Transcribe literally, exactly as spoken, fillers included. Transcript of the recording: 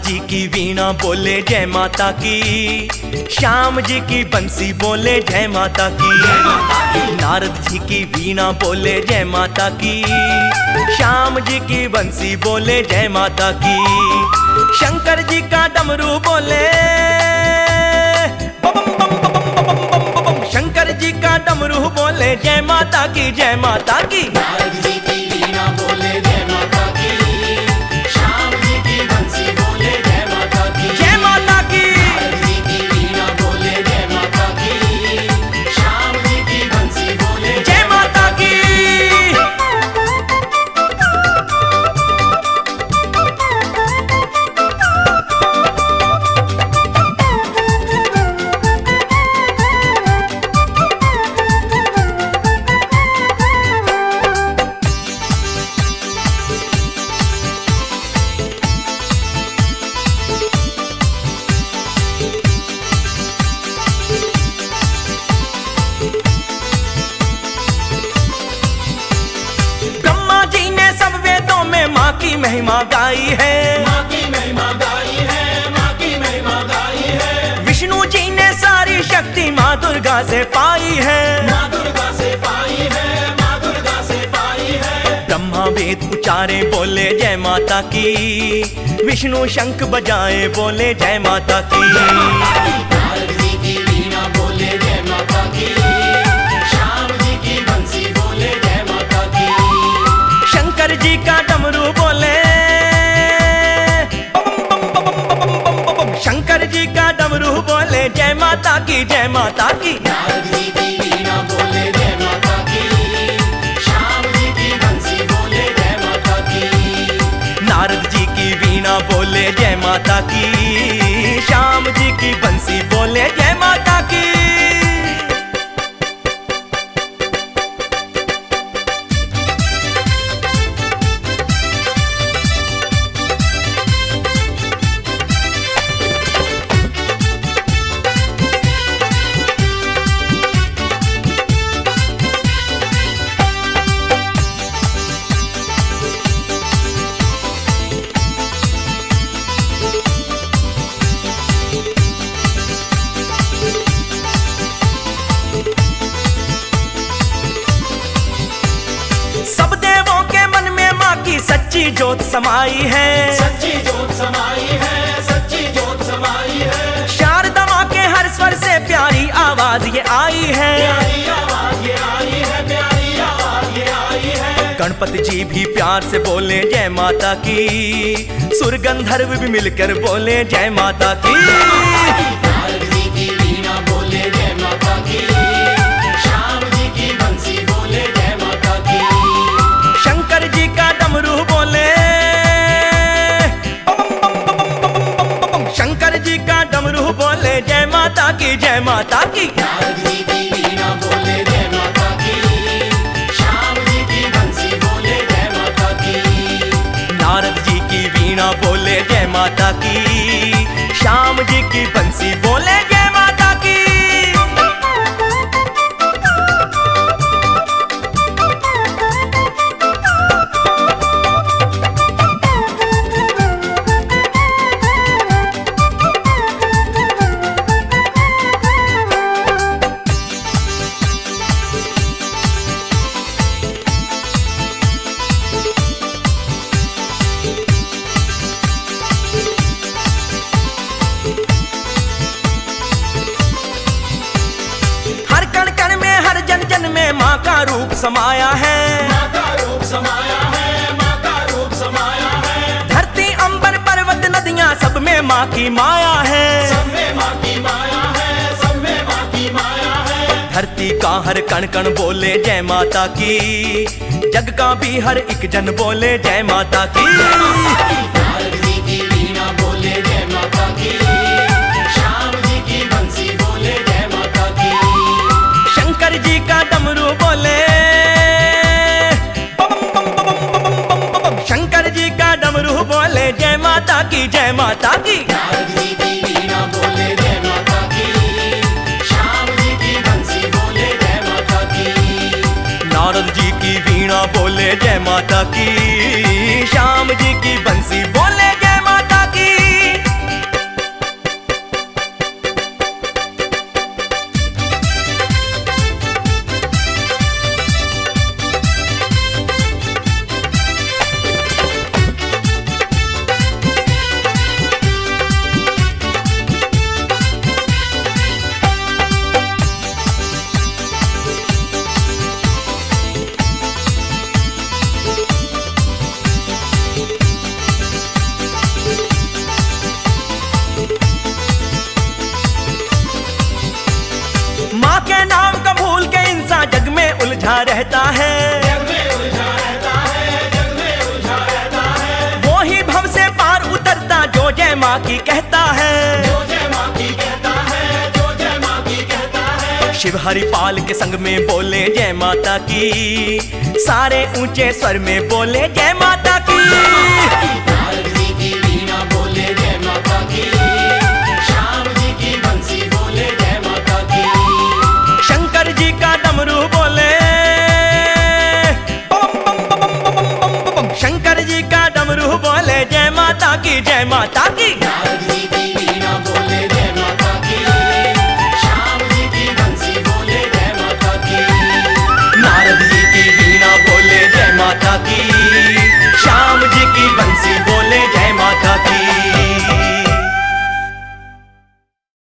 जी की वीणा बोले जय माता की, श्याम जी की बंसी बोले जय माता की। नारद जी की वीणा बोले जय माता की, श्याम जी की बंसी बोले जय माता की। शंकर जी का डमरू बोले बम बम बम बम बम बम बम, शंकर जी का डमरू बोले जय माता की, जय माता की। नारद जी की वीणा बोले जय माता की, श्याम जी की बंसी बोले जय माता की, जय माता की। नारद जी की वीणा बोले जय माता की, श्याम जी की बंसी बोले जय माता की। माँ की महिमा गाई है, माँ की महिमा गाई है, माँ की महिमा गाई है। विष्णु जी ने सारी शक्ति माँ दुर्गा से पाई है, माँ दुर्गा से पाई है, माँ दुर्गा से पाई है। ब्रह्मा वेद उचारे बोले जय माता की, विष्णु शंख बजाए बोले जय माता की। नारद जी की वीणा बोले जय माता की, श्याम जी की बंसी बोले जय माता की। शंकर जी का डमरू बोले बम बम बम बम बम बम बम, शंकर जी का डमरू बोले जय माता की, जय माता की। नारद जी की वीणा बोले जय माता की, श्याम जी की बंसी बोले जय माता की। नारद जी की वीणा बोले जय माता की, श्याम जी की बंसी बोले जय माता की। सब देवों के मन में माँ की सच्ची जोत समाई है, सच्ची जोत समाई है, सच्ची जोत समाई है। शारदा माँ के हर स्वर से प्यारी आवाज ये आई है, प्यारी आवाज ये आई है, प्यारी आवाज ये आई है। गणपति जी भी प्यार से बोले जय माता की, सुर गंधर्व भी मिलकर बोले जय माता की। नारद जी की वीणा बोले जय माता की, श्याम जी की बंसी बोले जय माता की। शंकर जी का डमरू बोले बम बम बम बम बम बम बम, शंकर जी का डमरू बोले जय माता की, जय माता की। नारद जी की वीणा बोले जय माता की, श्याम जी की बंसी बोले जय माता की। नारद जी की वीणा बोले जय माता की, श्याम जी की बंसी बोले जय माता की। माँ का रूप समाया है, माँ का रूप समाया है, माँ का रूप समाया है। धरती अंबर पर्वत नदियाँ सब में माँ की माया है, सब में माँ की माया है, सब में माँ की माया है। धरती का हर कण कण बोले जय माता की, जग का भी हर एक जन बोले जय माता की। नारद जी की वीणा बोले जय माता की, श्याम जी की बंसी बोले जय माता की। शंकर जी का डमरू बोले बम बम बम बम बम बम, शंकर जी का डमरू बोले जय माता की, जय माता की। नारद जी की वीणा बोले जय माता की, श्याम जी की बंसी बोले जय माता की। नारद जी की वीणा बोले जय माता की, श्याम जी की बंसी बोले जय माता की। रहता है, जग में उलझा रहता है, जग में उलझा रहता है। वो ही भव से पार उतरता जो जय माँ की कहता है, जो जय माँ की कहता है, जो जय माँ की कहता है। शिव हरिपाल के संग में बोले जय माता की, सारे ऊंचे स्वर में बोले जय माता की। नारद जी की वीणा बोले जय माता की, श्याम जी की बंसी बोले जय माता की। शंकर जी का डमरू बोले बम बम बम बम बम बम बम। शंकर जी का डमरू बोले जय माता की, जय माता की।